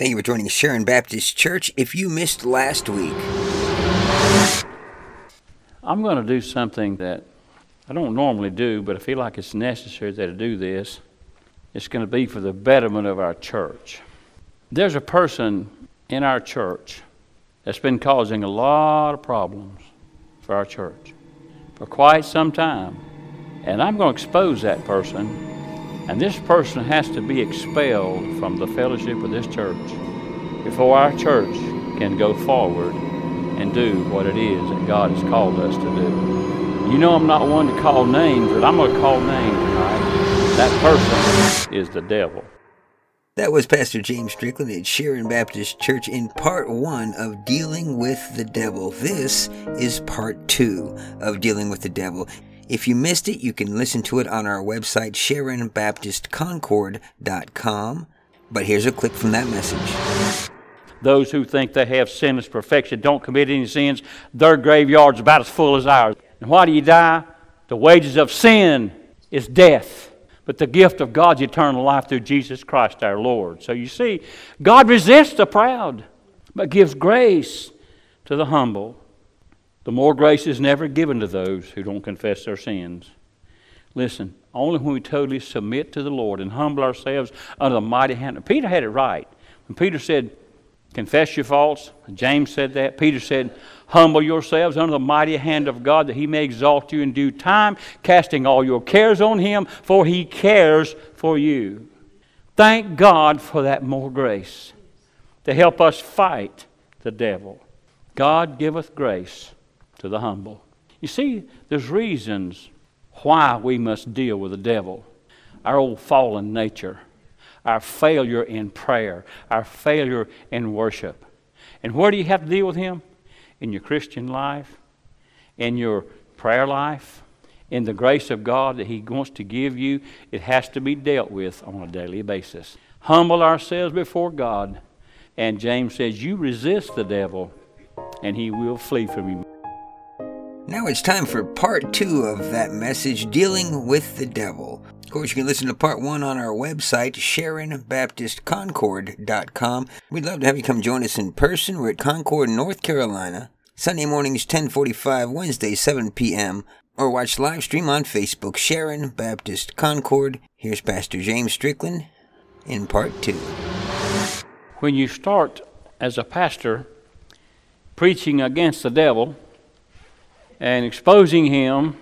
Thank you for joining Sharon Baptist Church. If you missed last week, I'm going to do something that I don't normally do, but I feel like it's necessary that I do this. It's going to be for the betterment of our church. There's a person in our church that's been causing a lot of problems for our church for quite some time. And I'm going to expose that person. And this person has to be expelled from the fellowship of this church before our church can go forward and do what it is that God has called us to do. You know I'm not one to call names, but I'm going to call names tonight. That person is the devil. That was Pastor James Strickland at Sharon Baptist Church in part 1 of Dealing with the Devil. This is part 2 of Dealing with the Devil. If you missed it, you can listen to it on our website, SharonBaptistConcord.com. But here's a clip from that message. Those who think they have sinless perfection, don't commit any sins, their graveyard's about as full as ours. And why do you die? The wages of sin is death. But the gift of God's eternal life through Jesus Christ our Lord. So you see, God resists the proud, but gives grace to the humble. The more grace is never given to those who don't confess their sins. Listen, only when we totally submit to the Lord and humble ourselves under the mighty hand. Peter had it right. When Peter said, confess your faults, James said that. Peter said, humble yourselves under the mighty hand of God that he may exalt you in due time, casting all your cares on him, for he cares for you. Thank God for that more grace to help us fight the devil. God giveth grace to the humble. You see, there's reasons why we must deal with the devil. Our old fallen nature, our failure in prayer, our failure in worship. And where do you have to deal with him? In your Christian life, in your prayer life, in the grace of God that he wants to give you. It has to be dealt with on a daily basis. Humble ourselves before God. And James says, you resist the devil, and he will flee from you. Now it's time for part 2 of that message, Dealing with the Devil. Of course, you can listen to part 1 on our website, SharonBaptistConcord.com. We'd love to have you come join us in person. We're at Concord, North Carolina. Sunday mornings, 10:45, Wednesday, 7 p.m. Or watch live stream on Facebook, Sharon Baptist Concord. Here's Pastor James Strickland in part 2. When you start as a pastor preaching against the devil and exposing him,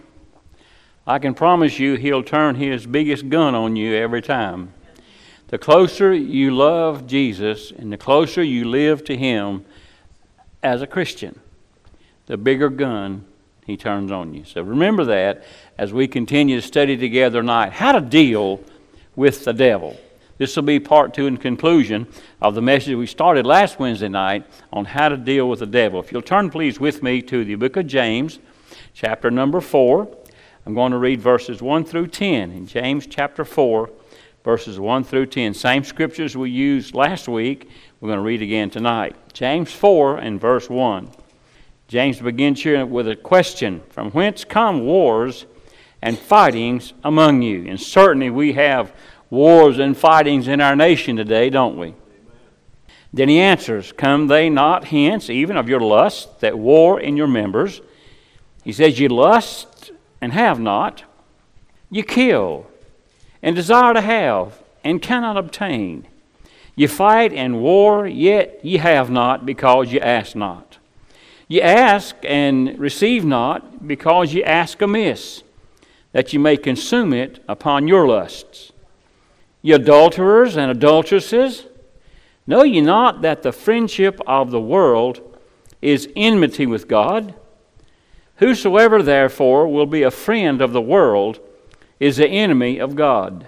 I can promise you he'll turn his biggest gun on you every time. The closer you love Jesus and the closer you live to him as a Christian, the bigger gun he turns on you. So remember that as we continue to study together tonight, how to deal with the devil. This will be part 2 and conclusion of the message we started last Wednesday night on how to deal with the devil. If you'll turn please with me to the book of James, chapter number 4. I'm going to read verses 1 through 10 in James chapter 4, verses 1 through 10. Same scriptures we used last week, we're going to read again tonight. James 4 and verse 1. James begins here with a question. From whence come wars and fightings among you? And certainly we have wars and fightings in our nation today, don't we? Then he answers, come they not hence even of your lust that war in your members? He says, you lust and have not. You kill and desire to have and cannot obtain. You fight and war, yet ye have not because ye ask not. Ye ask and receive not because ye ask amiss, that ye may consume it upon your lusts. Ye adulterers and adulteresses, know ye not that the friendship of the world is enmity with God? Whosoever therefore will be a friend of the world is the enemy of God.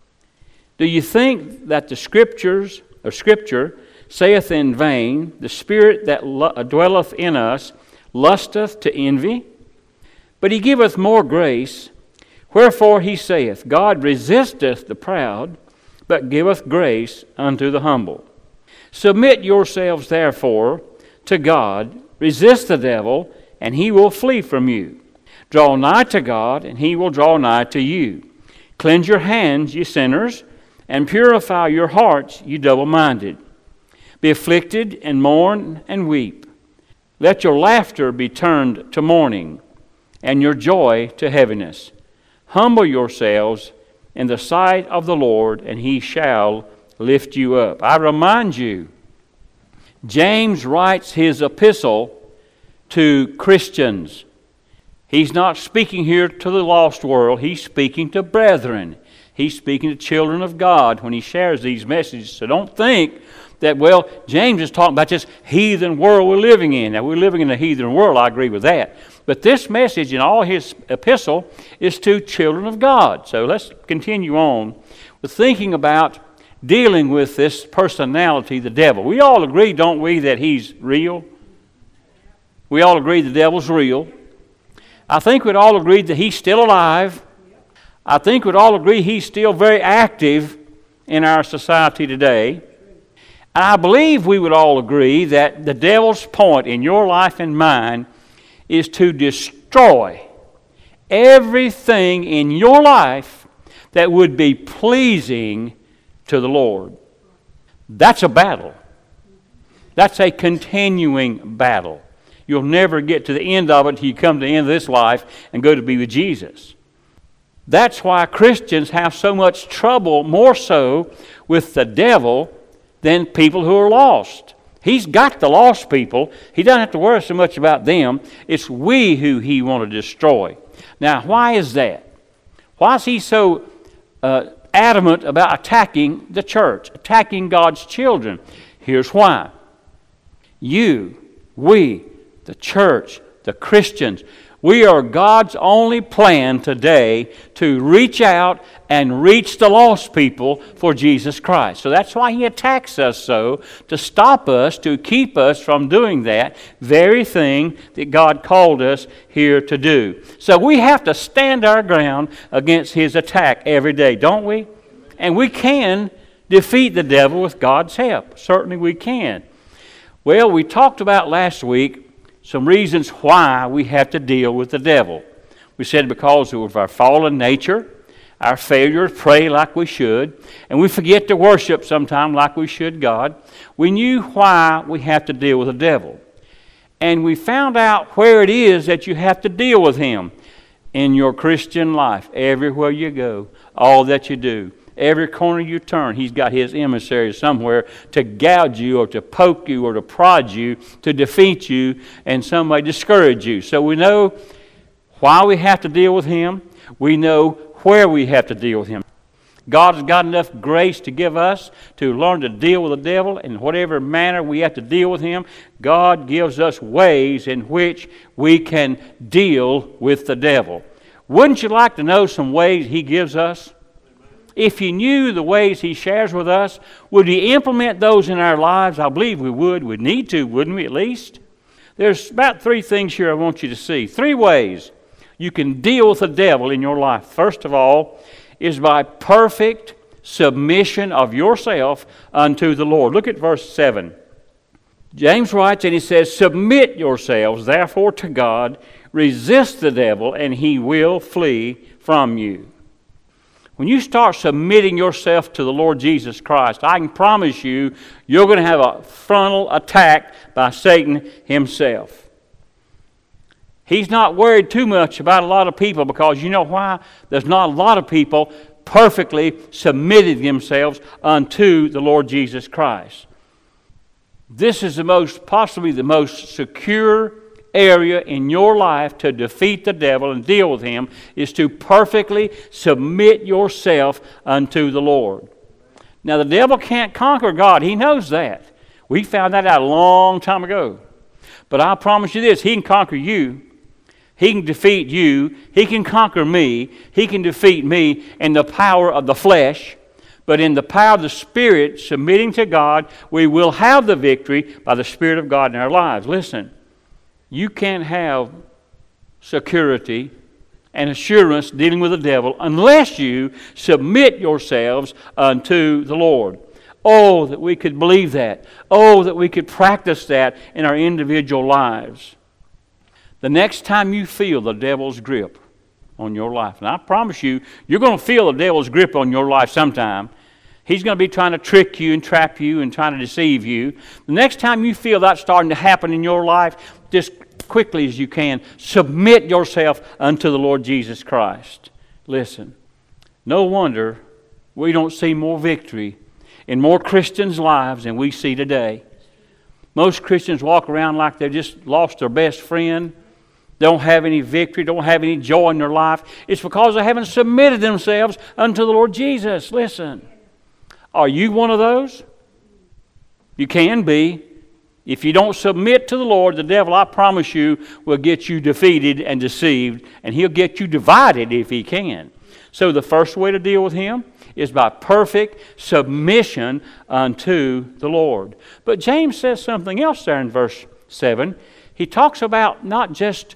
Do you think that the Scripture saith in vain, the Spirit that dwelleth in us lusteth to envy? But he giveth more grace. Wherefore he saith, God resisteth the proud, but giveth grace unto the humble. Submit yourselves therefore to God, resist the devil, and he will flee from you. Draw nigh to God, and he will draw nigh to you. Cleanse your hands, ye sinners, and purify your hearts, ye double-minded. Be afflicted and mourn and weep. Let your laughter be turned to mourning, and your joy to heaviness. Humble yourselves in the sight of the Lord, and he shall lift you up. I remind you, James writes his epistle to Christians. He's not speaking here to the lost world. He's speaking to brethren. He's speaking to children of God when he shares these messages. So don't think that, well, James is talking about this heathen world we're living in. Now, we're living in a heathen world. I agree with that. But this message in all his epistle is to children of God. So let's continue on with thinking about dealing with this personality, the devil. We all agree, don't we, that he's real? We all agree the devil's real. I think we'd all agree that he's still alive. I think we'd all agree he's still very active in our society today. And I believe we would all agree that the devil's point in your life and mine is to destroy everything in your life that would be pleasing to the Lord. That's a battle. That's a continuing battle. You'll never get to the end of it until you come to the end of this life and go to be with Jesus. That's why Christians have so much trouble, more so, with the devil than people who are lost. He's got the lost people. He doesn't have to worry so much about them. It's we who he wants to destroy. Now, why is that? Why is he so adamant about attacking the church, attacking God's children? Here's why. We, the church, the Christians, we are God's only plan today to reach out and reach the lost people for Jesus Christ. So that's why he attacks us so, to stop us, to keep us from doing that very thing that God called us here to do. So we have to stand our ground against his attack every day, don't we? And we can defeat the devil with God's help. Certainly we can. Well, we talked about last week some reasons why we have to deal with the devil. We said because of our fallen nature, our failure to pray like we should, and we forget to worship sometime like we should God. We knew why we have to deal with the devil. And we found out where it is that you have to deal with him in your Christian life. Everywhere you go, all that you do, every corner you turn, he's got his emissaries somewhere to gouge you or to poke you or to prod you, to defeat you, and some way discourage you. So we know why we have to deal with him. We know where we have to deal with him. God has got enough grace to give us to learn to deal with the devil in whatever manner we have to deal with him. God gives us ways in which we can deal with the devil. Wouldn't you like to know some ways he gives us? If you knew the ways he shares with us, would we implement those in our lives? I believe we would. We'd need to, wouldn't we, at least? There's about 3 things here I want you to see. 3 ways you can deal with the devil in your life. First of all is by perfect submission of yourself unto the Lord. Look at verse 7. James writes and he says, "Submit yourselves therefore to God, resist the devil, and he will flee from you." When you start submitting yourself to the Lord Jesus Christ, I can promise you, you're going to have a frontal attack by Satan himself. He's not worried too much about a lot of people because you know why? There's not a lot of people perfectly submitted themselves unto the Lord Jesus Christ. This is possibly the most secure area in your life to defeat the devil and deal with him is to perfectly submit yourself unto the Lord. Now, the devil can't conquer God. He knows that. We found that out a long time ago. But I promise you this, he can conquer you. He can defeat you. He can conquer me. He can defeat me in the power of the flesh. But in the power of the Spirit, submitting to God, we will have the victory by the Spirit of God in our lives. Listen, you can't have security and assurance dealing with the devil unless you submit yourselves unto the Lord. Oh, that we could believe that. Oh, that we could practice that in our individual lives. The next time you feel the devil's grip on your life, and I promise you, you're going to feel the devil's grip on your life sometime. He's going to be trying to trick you and trap you and trying to deceive you. The next time you feel that starting to happen in your life, just quickly as you can, submit yourself unto the Lord Jesus Christ. Listen, no wonder we don't see more victory in more Christians' lives than we see today. Most Christians walk around like they've just lost their best friend. They don't have any victory, don't have any joy in their life. It's because they haven't submitted themselves unto the Lord Jesus. Listen, are you one of those? You can be. If you don't submit to the Lord, the devil, I promise you, will get you defeated and deceived, and he'll get you divided if he can. So the first way to deal with him is by perfect submission unto the Lord. But James says something else there in verse 7. He talks about not just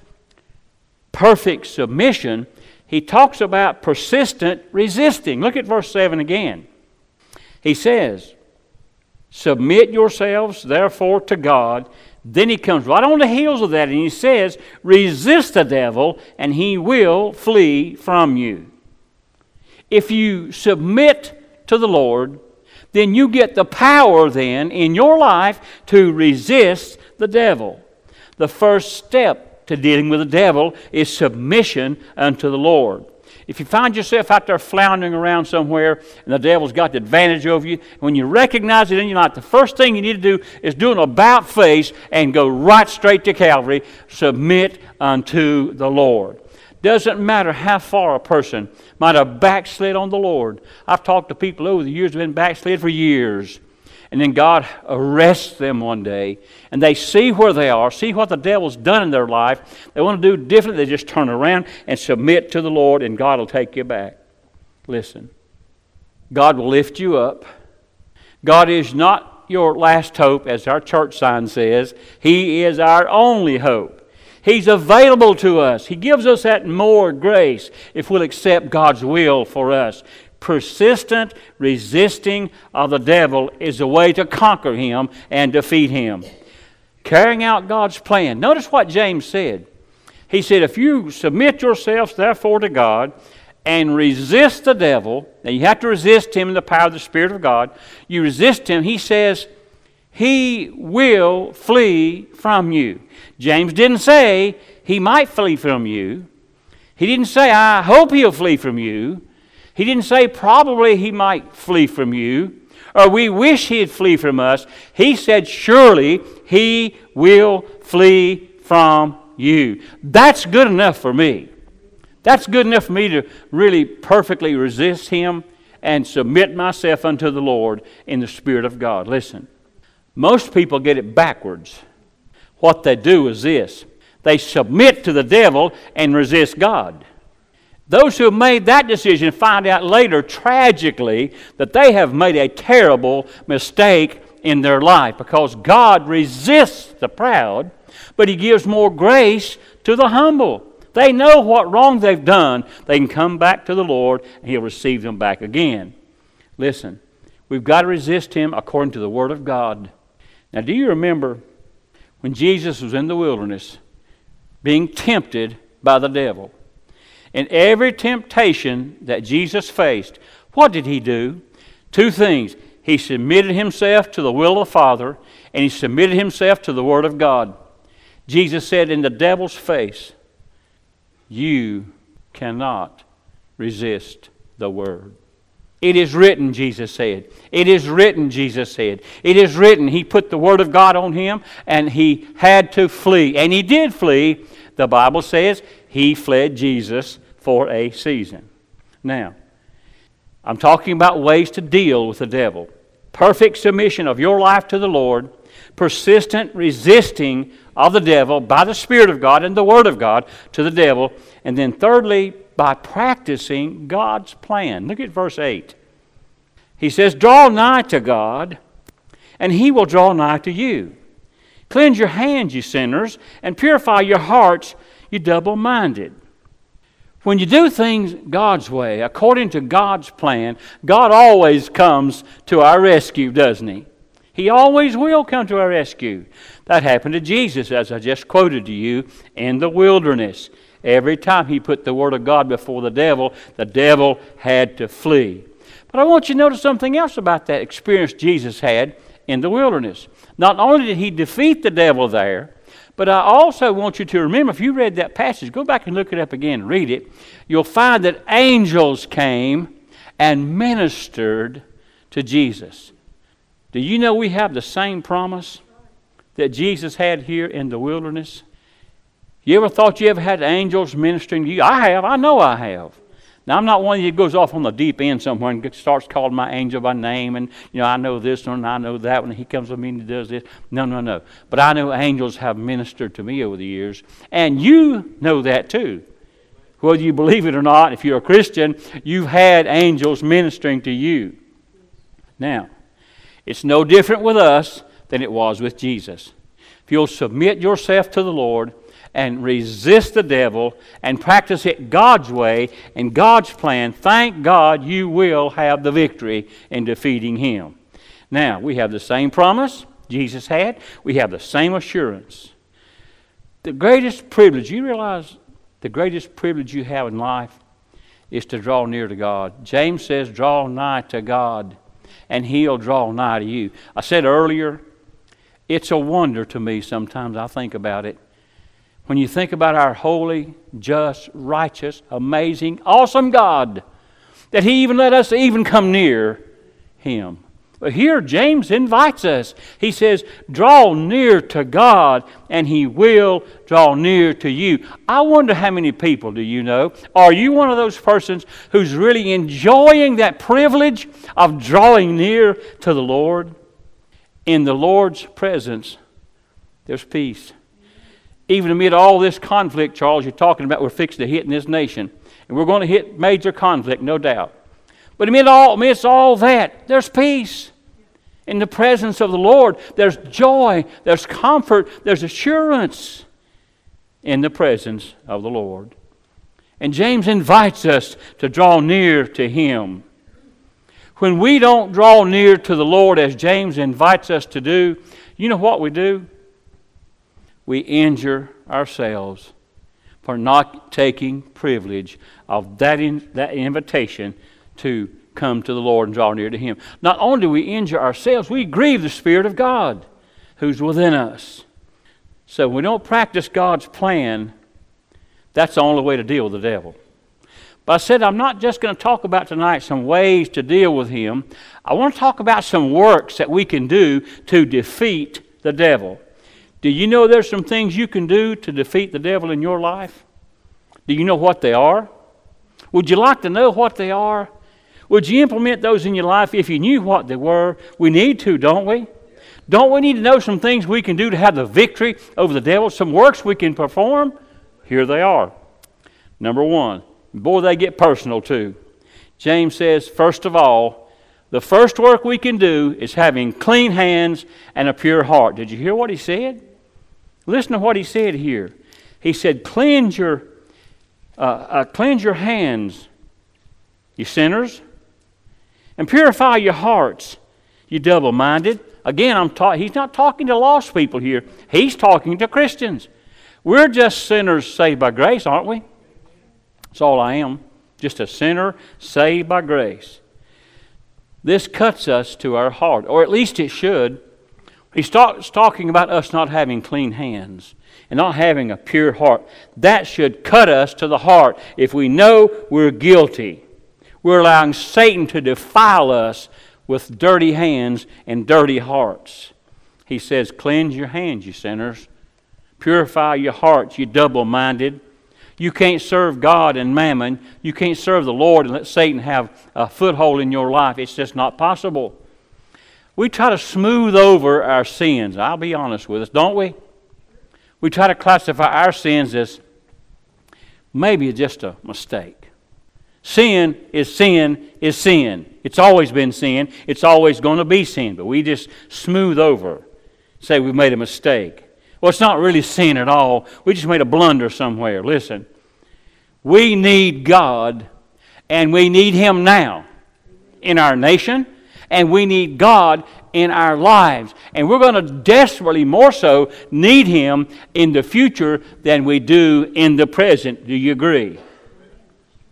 perfect submission, he talks about persistent resisting. Look at verse 7 again. He says, submit yourselves, therefore, to God. Then he comes right on the heels of that, and he says, resist the devil, and he will flee from you. If you submit to the Lord, then you get the power then in your life to resist the devil. The first step to dealing with the devil is submission unto the Lord. If you find yourself out there floundering around somewhere and the devil's got the advantage over you, when you recognize it in your life, the first thing you need to do is do an about face and go right straight to Calvary. Submit unto the Lord. Doesn't matter how far a person might have backslid on the Lord. I've talked to people over the years who have been backslid for years. And then God arrests them one day, and they see where they are, see what the devil's done in their life. They want to do different. They just turn around and submit to the Lord, and God will take you back. Listen, God will lift you up. God is not your last hope, as our church sign says. He is our only hope. He's available to us. He gives us that more grace if we'll accept God's will for us. Persistent resisting of the devil is a way to conquer him and defeat him. Carrying out God's plan. Notice what James said. He said, if you submit yourselves therefore to God and resist the devil, now you have to resist him in the power of the Spirit of God. You resist him, he says, he will flee from you. James didn't say he might flee from you. He didn't say, I hope he'll flee from you. He didn't say probably he might flee from you, or we wish he'd flee from us. He said surely he will flee from you. That's good enough for me. That's good enough for me to really perfectly resist him and submit myself unto the Lord in the Spirit of God. Listen, most people get it backwards. What they do is this. They submit to the devil and resist God. Those who have made that decision find out later, tragically, that they have made a terrible mistake in their life because God resists the proud, but he gives more grace to the humble. They know what wrong they've done. They can come back to the Lord and he'll receive them back again. Listen, we've got to resist him according to the Word of God. Now, do you remember when Jesus was in the wilderness being tempted by the devil? In every temptation that Jesus faced, what did he do? Two things. He submitted himself to the will of the Father, and he submitted himself to the Word of God. Jesus said in the devil's face, you cannot resist the Word. It is written, Jesus said. It is written, Jesus said. It is written. He put the Word of God on him, and he had to flee. And he did flee. The Bible says he fled Jesus for a season. Now, I'm talking about ways to deal with the devil. Perfect submission of your life to the Lord, persistent resisting of the devil by the Spirit of God and the Word of God to the devil, and then thirdly, by practicing God's plan. Look at verse 8. He says, draw nigh to God, and he will draw nigh to you. Cleanse your hands, you sinners, and purify your hearts, you double-minded. When you do things God's way, according to God's plan, God always comes to our rescue, doesn't he? He always will come to our rescue. That happened to Jesus, as I just quoted to you, in the wilderness. Every time he put the Word of God before the devil had to flee. But I want you to notice something else about that experience Jesus had in the wilderness. Not only did he defeat the devil there, but I also want you to remember, if you read that passage, go back and look it up again and read it, you'll find that angels came and ministered to Jesus. Do you know we have the same promise that Jesus had here in the wilderness? You ever thought you ever had angels ministering to you? I have. I know I have. Now, I'm not one that goes off on the deep end somewhere and starts calling my angel by name and, I know this one and I know that one and he comes with me and he does this. No. But I know angels have ministered to me over the years. And you know that too. Whether you believe it or not, if you're a Christian, you've had angels ministering to you. Now, it's no different with us than it was with Jesus. If you'll submit yourself to the Lord and resist the devil and practice it God's way and God's plan, thank God you will have the victory in defeating him. Now, we have the same promise Jesus had. We have the same assurance. The greatest privilege, you realize the greatest privilege you have in life is to draw near to God. James says, draw nigh to God, and he'll draw nigh to you. I said earlier, it's a wonder to me sometimes I think about it. When you think about our holy, just, righteous, amazing, awesome God, that he even let us even come near him. But here James invites us. He says, draw near to God and he will draw near to you. I wonder how many people do you know? Are you one of those persons who's really enjoying that privilege of drawing near to the Lord? In the Lord's presence, there's peace. Even amid all this conflict, Charles, you're talking about we're fixing to hit in this nation. And we're going to hit major conflict, no doubt. But amidst all that, there's peace. In the presence of the Lord, there's joy, there's comfort, there's assurance in the presence of the Lord. And James invites us to draw near to him. When we don't draw near to the Lord as James invites us to do, you know what we do? We injure ourselves for not taking privilege of that invitation to come to the Lord and draw near to him. Not only do we injure ourselves, we grieve the Spirit of God who's within us. So when we don't practice God's plan, that's the only way to deal with the devil. But I said I'm not just going to talk about tonight some ways to deal with him. I want to talk about some works that we can do to defeat the devil. Do you know there's some things you can do to defeat the devil in your life? Do you know what they are? Would you like to know what they are? Would you implement those in your life if you knew what they were? We need to, don't we? Don't we need to know some things we can do to have the victory over the devil? Some works we can perform? Here they are. Number one. Boy, they get personal too. James says, first of all, the first work we can do is having clean hands and a pure heart. Did you hear what he said? Listen to what he said here. He said, cleanse your hands, you sinners, and purify your hearts, you double-minded. Again, he's not talking to lost people here. He's talking to Christians. We're just sinners saved by grace, aren't we? That's all I am. Just a sinner saved by grace. This cuts us to our heart, or at least it should. He starts talking about us not having clean hands and not having a pure heart. That should cut us to the heart. If we know we're guilty, we're allowing Satan to defile us with dirty hands and dirty hearts. He says, cleanse your hands, you sinners. Purify your hearts, you double-minded. You can't serve God and mammon. You can't serve the Lord and let Satan have a foothold in your life. It's just not possible. We try to smooth over our sins. I'll be honest with us, don't we? We try to classify our sins as maybe just a mistake. Sin is sin is sin. It's always been sin. It's always going to be sin. But we just smooth over, say we've made a mistake. Well, it's not really sin at all. We just made a blunder somewhere. Listen, we need God, and we need him now in our nation, and we need God in our lives. And we're going to desperately more so need him in the future than we do in the present. Do you agree?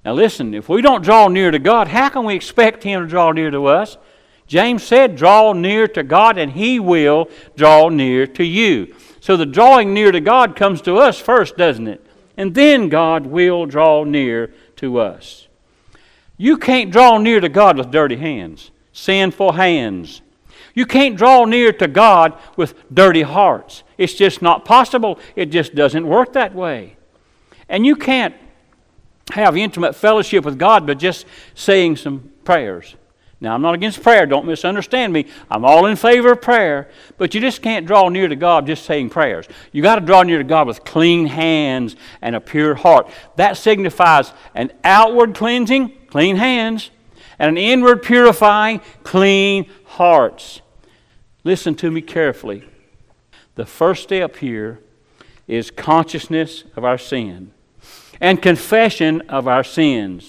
Now listen, if we don't draw near to God, how can we expect Him to draw near to us? James said, draw near to God and He will draw near to you. So the drawing near to God comes to us first, doesn't it? And then God will draw near to us. You can't draw near to God with dirty hands, sinful hands. You can't draw near to God with dirty hearts. It's just not possible. It just doesn't work that way. And you can't have intimate fellowship with God by just saying some prayers. Now, I'm not against prayer. Don't misunderstand me. I'm all in favor of prayer. But you just can't draw near to God just saying prayers. You got to draw near to God with clean hands and a pure heart. That signifies an outward cleansing, clean hands, and an inward purifying, clean hearts. Listen to me carefully. The first step here is consciousness of our sin and confession of our sins.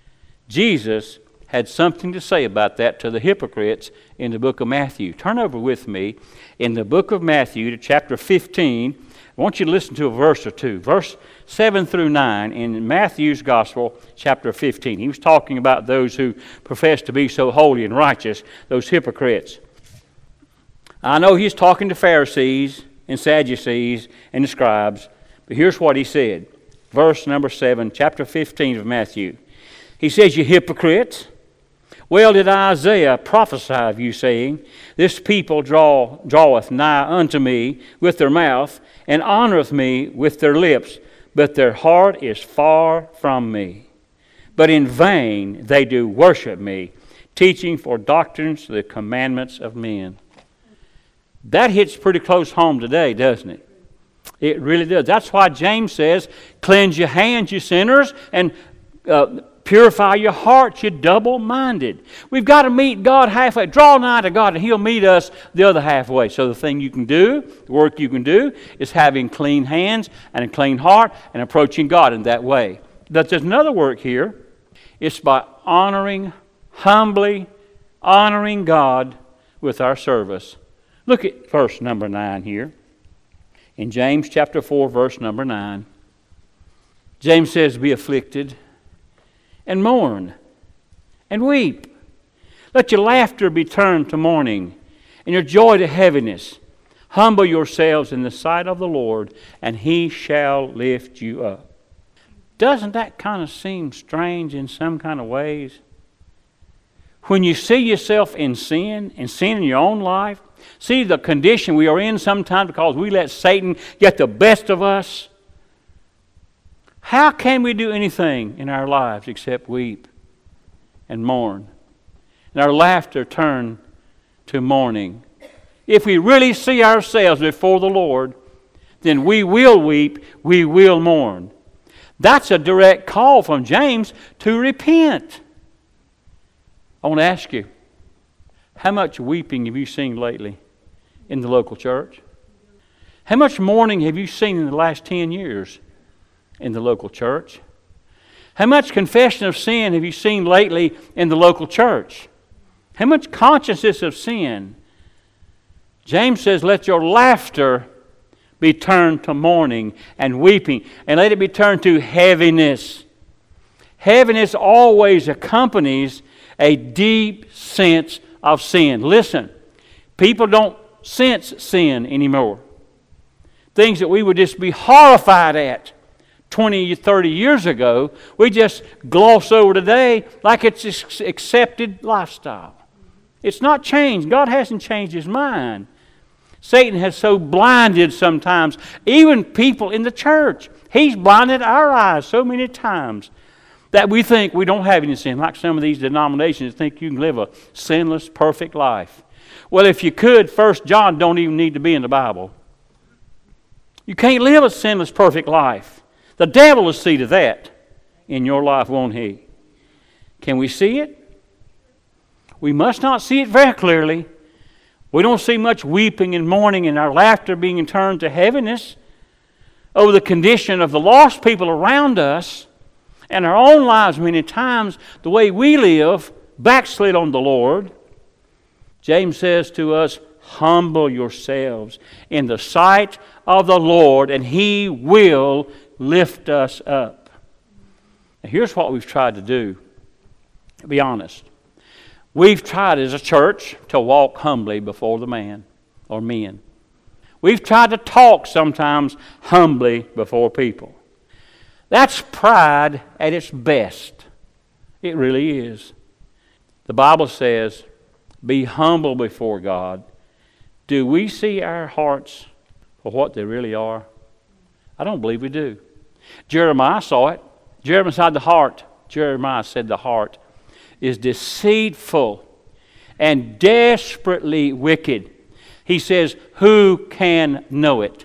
Jesus had something to say about that to the hypocrites in the book of Matthew. Turn over with me in the book of Matthew to chapter 15. I want you to listen to a verse or two. Verse 7 through 9 in Matthew's Gospel, chapter 15. He was talking about those who profess to be so holy and righteous, those hypocrites. I know he's talking to Pharisees and Sadducees and the scribes, but here's what he said. Verse number 7, chapter 15 of Matthew. He says, you hypocrites, well did Isaiah prophesy of you, saying, this people draweth nigh unto me with their mouth, and honoreth me with their lips, but their heart is far from me. But in vain they do worship me, teaching for doctrines the commandments of men. That hits pretty close home today, doesn't it? It really does. That's why James says, cleanse your hands, you sinners, and purify your hearts, you double-minded. We've got to meet God halfway. Draw nigh to God, and He'll meet us the other halfway. So the thing you can do, the work you can do, is having clean hands and a clean heart and approaching God in that way. But there's another work here. It's by humbly honoring God with our service. Look at verse number 9 here. In James chapter 4, verse number 9. James says, be afflicted and mourn and weep. Let your laughter be turned to mourning and your joy to heaviness. Humble yourselves in the sight of the Lord, and He shall lift you up. Doesn't that kind of seem strange in some kind of ways? When you see yourself in sin, and sin in your own life, see the condition we are in sometimes because we let Satan get the best of us. How can we do anything in our lives except weep and mourn? And our laughter turn to mourning. If we really see ourselves before the Lord, then we will weep, we will mourn. That's a direct call from James to repent. I want to ask you, how much weeping have you seen lately in the local church? How much mourning have you seen in the last 10 years in the local church? How much confession of sin have you seen lately in the local church? How much consciousness of sin? James says, let your laughter be turned to mourning and weeping, and let it be turned to heaviness. Heaviness always accompanies a deep sense of sin. Listen, people don't sense sin anymore. Things that we would just be horrified at 20, 30 years ago, we just gloss over today like it's accepted lifestyle. It's not changed. God hasn't changed His mind. Satan has so blinded sometimes, even people in the church. He's blinded our eyes so many times that we think we don't have any sin, like some of these denominations think you can live a sinless, perfect life. Well, if you could, 1 John don't even need to be in the Bible. You can't live a sinless, perfect life. The devil will see to that in your life, won't he? Can we see it? We must not see it very clearly. We don't see much weeping and mourning and our laughter being turned to heaviness over the condition of the lost people around us and our own lives many times, the way we live, backslid on the Lord. James says to us, humble yourselves in the sight of the Lord, and He will lift us up. Now, here's what we've tried to do. To be honest. We've tried as a church to walk humbly before the man or men. We've tried to talk sometimes humbly before people. That's pride at its best. It really is. The Bible says, be humble before God. Do we see our hearts for what they really are? I don't believe we do. Jeremiah saw it. Jeremiah said the heart is deceitful and desperately wicked. He says, who can know it?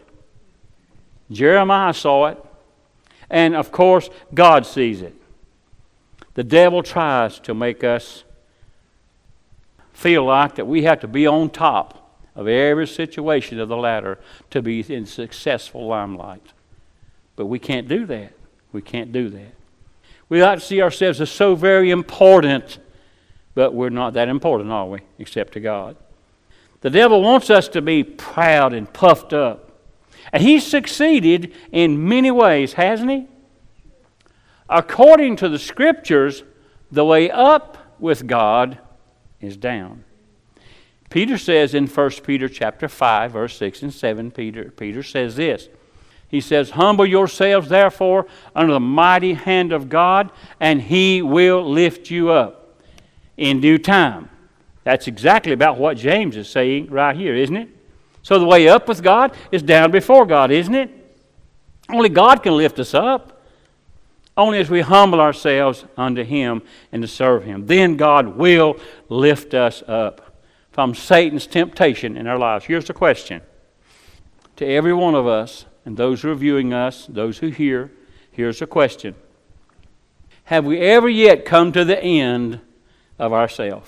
Jeremiah saw it. And of course, God sees it. The devil tries to make us feel like that we have to be on top of every situation of the ladder to be in successful limelight. But we can't do that. We can't do that. We like to see ourselves as so very important, but we're not that important, are we? Except to God. The devil wants us to be proud and puffed up. And he's succeeded in many ways, hasn't he? According to the Scriptures, the way up with God is down. Peter says in 1 Peter chapter 5, verse 6 and 7, Peter says this. He says, humble yourselves, therefore, under the mighty hand of God, and He will lift you up in due time. That's exactly about what James is saying right here, isn't it? So the way up with God is down before God, isn't it? Only God can lift us up. Only as we humble ourselves unto Him and to serve Him. Then God will lift us up from Satan's temptation in our lives. Here's the question. To every one of us, and those who are viewing us, those who hear, here's the question. Have we ever yet come to the end of ourselves?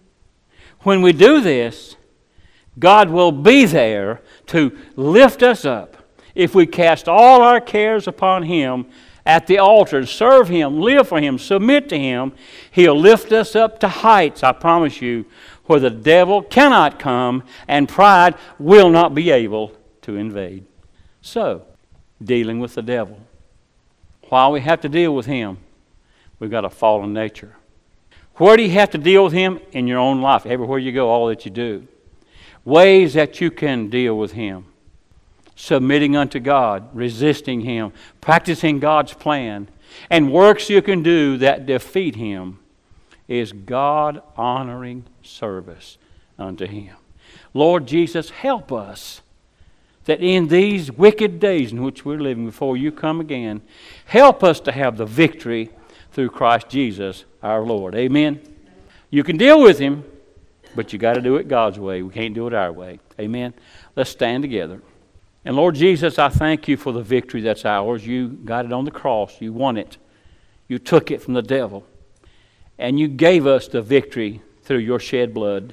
When we do this, God will be there to lift us up. If we cast all our cares upon Him at the altar and serve Him, live for Him, submit to Him, He'll lift us up to heights, I promise you, where the devil cannot come and pride will not be able to invade. So, dealing with the devil. While we have to deal with him, we've got a fallen nature. Where do you have to deal with him? In your own life, everywhere you go, all that you do. Ways that you can deal with him. Submitting unto God, resisting him, practicing God's plan, and works you can do that defeat him is God-honoring service unto him. Lord Jesus, help us that in these wicked days in which we're living before you come again, help us to have the victory through Christ Jesus our Lord. Amen? You can deal with him, but you got to do it God's way. We can't do it our way. Amen? Let's stand together. And Lord Jesus, I thank you for the victory that's ours. You got it on the cross. You won it. You took it from the devil. And you gave us the victory through your shed blood.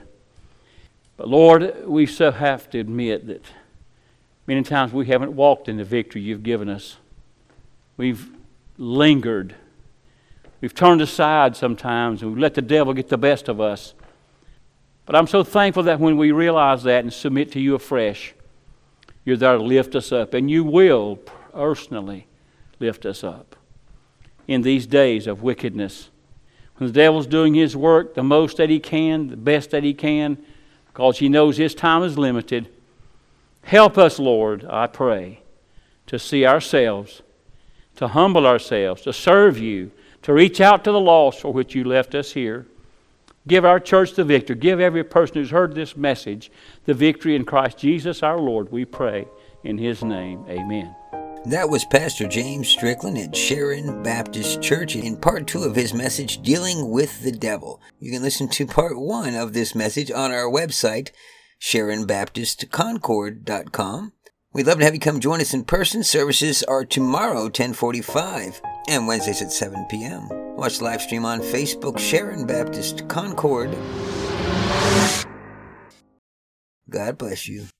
But Lord, we so have to admit that many times we haven't walked in the victory you've given us. We've lingered. We've turned aside sometimes, and we've let the devil get the best of us. But I'm so thankful that when we realize that and submit to you afresh, you're there to lift us up, and you will personally lift us up in these days of wickedness. When the devil's doing his work the most that he can, the best that he can, because he knows his time is limited, help us, Lord, I pray, to see ourselves, to humble ourselves, to serve you, to reach out to the lost for which you left us here. Give our church the victory. Give every person who's heard this message the victory in Christ Jesus our Lord, we pray in his name. Amen. That was Pastor James Strickland at Sharon Baptist Church in part 2 of his message, Dealing with the Devil. You can listen to part 1 of this message on our website, SharonBaptistConcord.com. We'd love to have you come join us in person. Services are tomorrow, 10:45, and Wednesdays at 7 p.m. Watch the live stream on Facebook, Sharon Baptist Concord. God bless you.